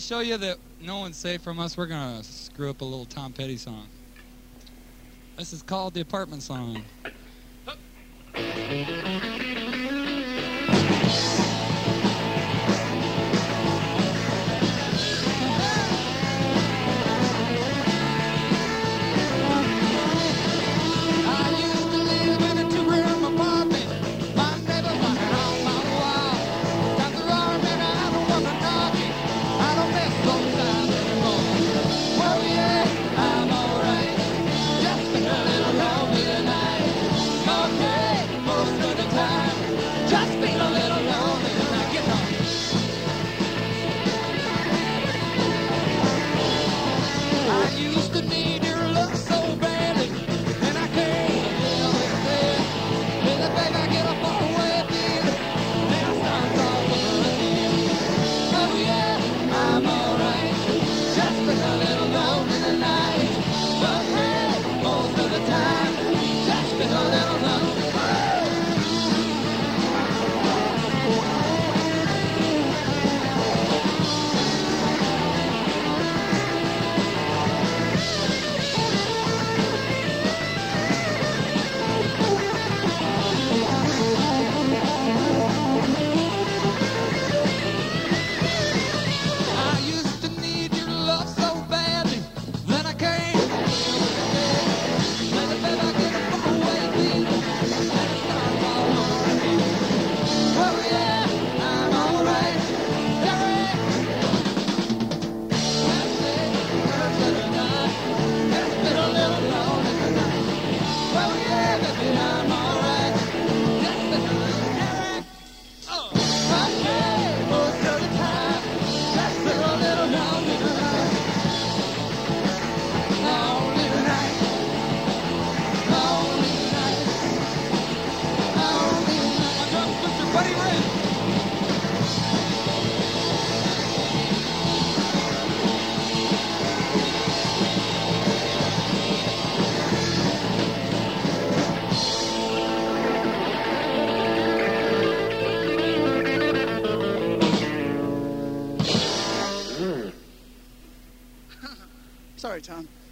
show you that no one's safe from us, we're going to screw up a little Tom Petty song. This is called the Apartment Song. Sorry, Tom.